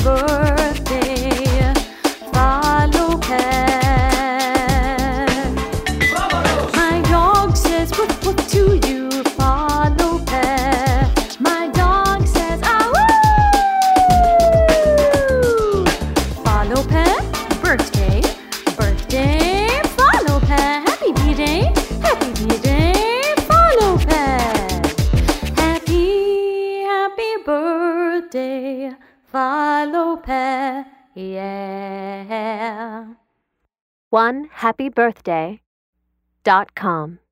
birthday, Fa Lopez. My dog says woof woof to you, Fa Lopez. My dog says ah woo. Fa Lopez, birthday, birthday, Fa Lopez. Happy B-Day, Fa Lopez. Happy birthday, Fa Lopez, yeah. OneHappyBirthday.com